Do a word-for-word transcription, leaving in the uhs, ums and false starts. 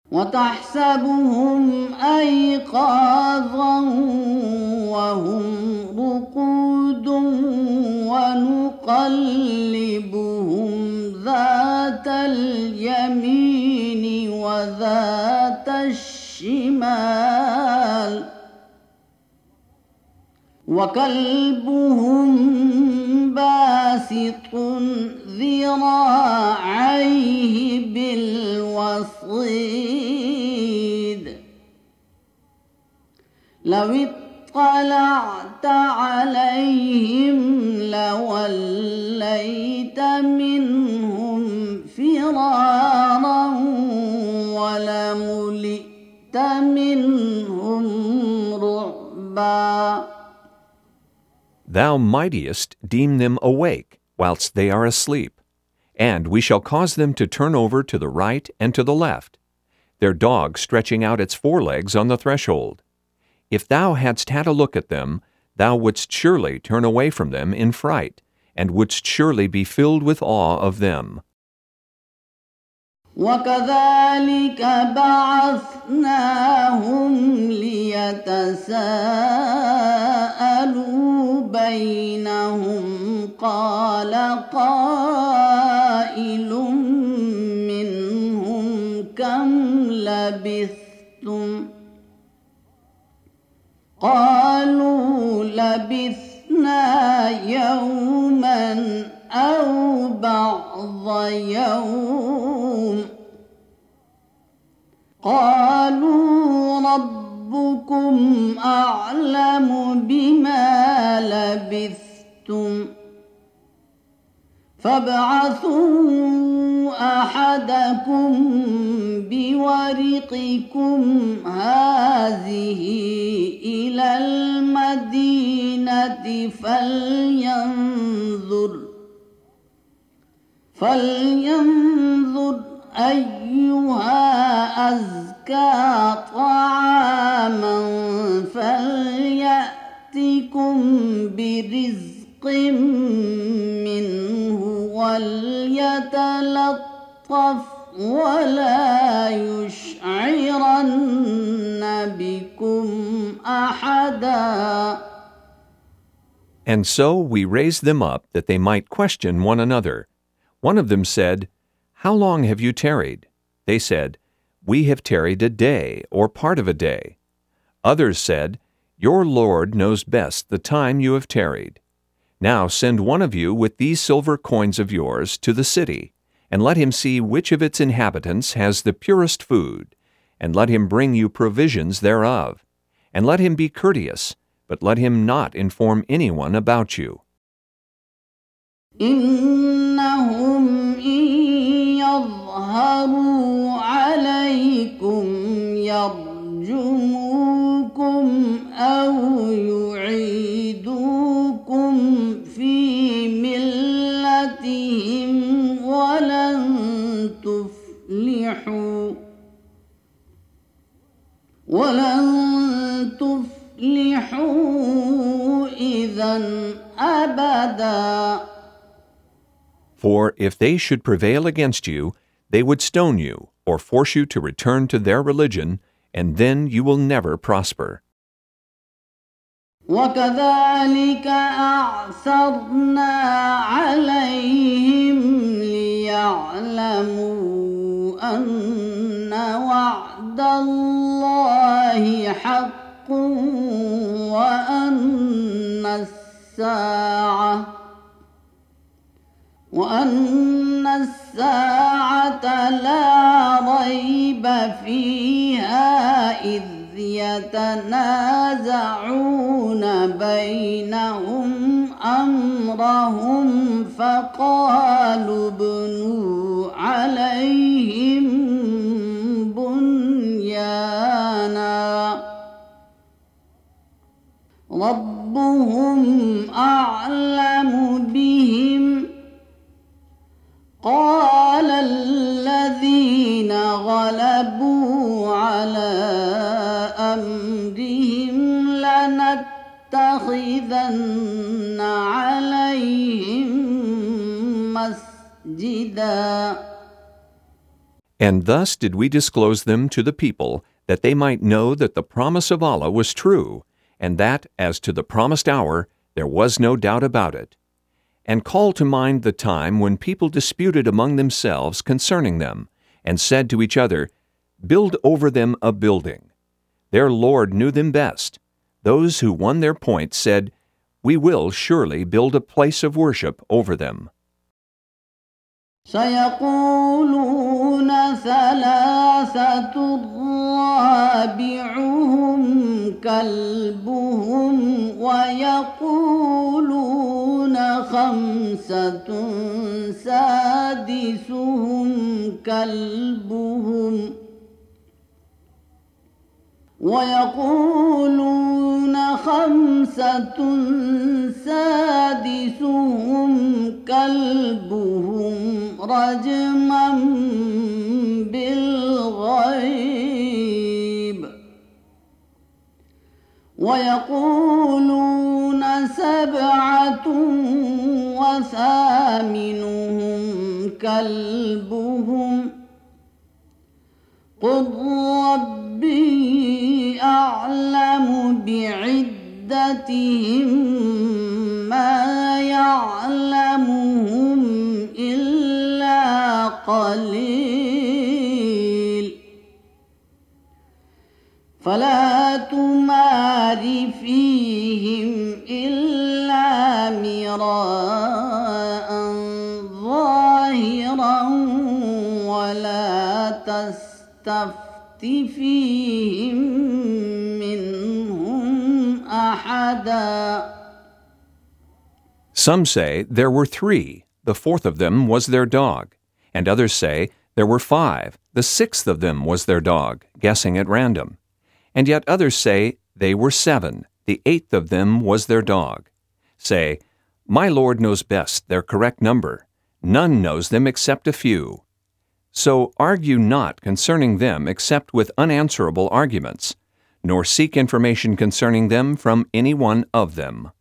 وتحسبهم أيقاظا وهم رقود ونقلبهم ذات اليمين وذات الشمال وكلبهم باسط ذراعيه بالوصيد لو اطلعت عليهم لوليت منهم فرارا ولملئت منهم رعبا. Thou mightiest deem them awake whilst they are asleep, and we shall cause them to turn over to the right and to the left, their dog stretching out its forelegs on the threshold. If thou hadst had a look at them, thou wouldst surely turn away from them in fright, and wouldst surely be filled with awe of them. وكذلك بعثناهم ليتساءلوا بينهم قال قائل منهم كم لبثتم قالوا لبثنا يوما أو بعض يوم قالوا ربكم أعلم بما لبثتم فابعثوا أحدكم بورقكم هذه إلى المدينة فلينظر فلينظر أيها أزكى طعاما فليأتكم برزق منه وليتلطف ولا يشعرن بكم أحدا. And so we raised them up that they might question one another. One of them said, How long have you tarried? They said, We have tarried a day, or part of a day. Others said, Your Lord knows best the time you have tarried. Now send one of you with these silver coins of yours to the city, and let him see which of its inhabitants has the purest food, and let him bring you provisions thereof. And let him be courteous, but let him not inform anyone about you. إنهم إن يظهروا عليكم يرجموكم أو يعيدوكم في ملتهم ولن تفلحوا ولن تفلحوا إذا أبدا. For if they should prevail against you, they would stone you, or force you to return to their religion, and then you will never prosper. وكذلك أعثرنا عليهم ليعلموا أن وعد الله حق وأن الساعة وأن الساعة لا ريب فيها إذ يتنازعون بينهم أمرهم فقالوا ابنوا عليهم بنيانا ربهم أعلم بهم قال الذين غلبوا على أمرهم لنتخذن عليهم مسجدا. And thus did we disclose them to the people, that they might know that the promise of Allah was true, and that, as to the promised hour, there was no doubt about it. And call to mind the time when people disputed among themselves concerning them, and said to each other, Build over them a building. Their Lord knew them best. Those who won their point said, We will surely build a place of worship over them. سيقولون ثلاثة رابعهم كلبهم ويقولون خمسة سادسهم كلبهم ويقولون خمسة سادسهم كلبهم رجما بالغيب ويقولون سبعة وثامنهم كلبهم قل ربي أعلم بعدتهم ما يعلمهم إلا قليل فلا تمار فيهم إلا مراء ظاهرا ولا تستفت فيهم منهم أحدا. Some say there were three, the fourth of them was their dog, and others say there were five, the sixth of them was their dog, guessing at random. And yet others say they were seven, the eighth of them was their dog. Say, My Lord knows best their correct number. None knows them except a few. So argue not concerning them except with unanswerable arguments, nor seek information concerning them from any one of them.